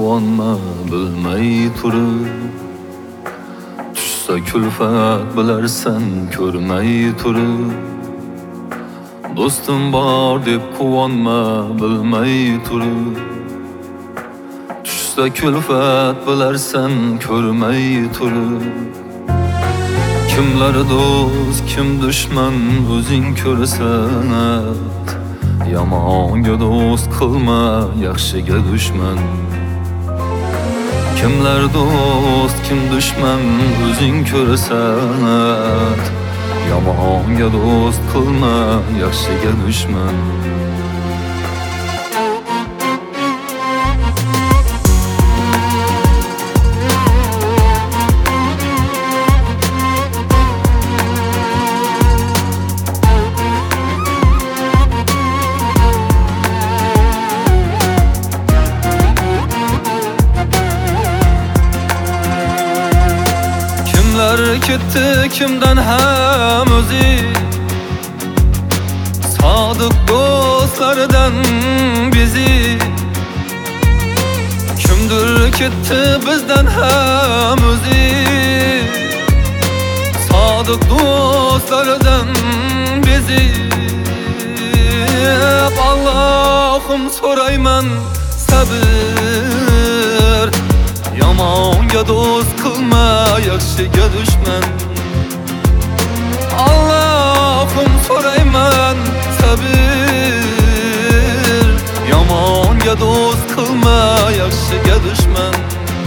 quvonma bilmay turib. Tushsa kulfat bilarsan ko'rmay turib. Do'stim bor deb quvonma bilmay turib. Tushsa kulfat bilarsan ko'rmay turib. Kimlar do'st, kim dushman o'zing ko'rsan. Yomonga do'st qilma, yaxshiga dushman. Kimlar do'st, kim dushman o'zing ko'rsan. Yomonga do'st qilma, yaxshiga dushman. Ketdi kimdan ham o'zi, sodiq do'stlardan bizi. Kimdir ketdi bizdan ham o'zi, sodiq do'stlardan bizi. Allohim so'rayman sabr, yomonga do'st qilma, yaxshiga dushman. Allohim so'rayman sabr, yomonga do'st qilma, yaxshiga dushman.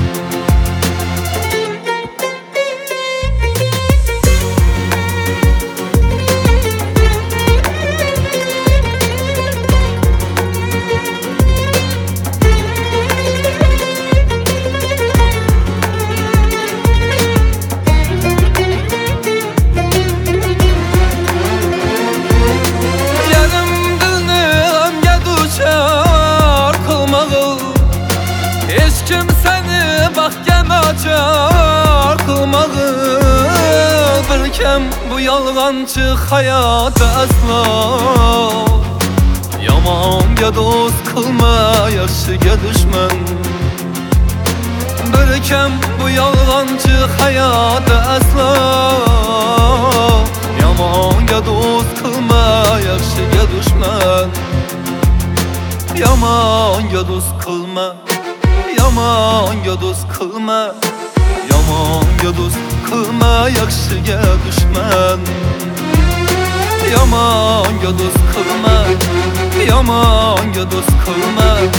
Kim seni baxtga nochor qilmag'i, bilkem bu yolg'onchi hayot aslo. Yomonga do'st qilma, yaxshiga dushman. Bilkem bu yolg'onchi hayot aslo. Yomonga do'st qilma, yaxshiga dushman. Yomonga do'st qilma, yomonga do'st qilma, yomonga do'st qilma, yaxshiga dushman. Yomonga do'st qilma, yomonga do'st qilma,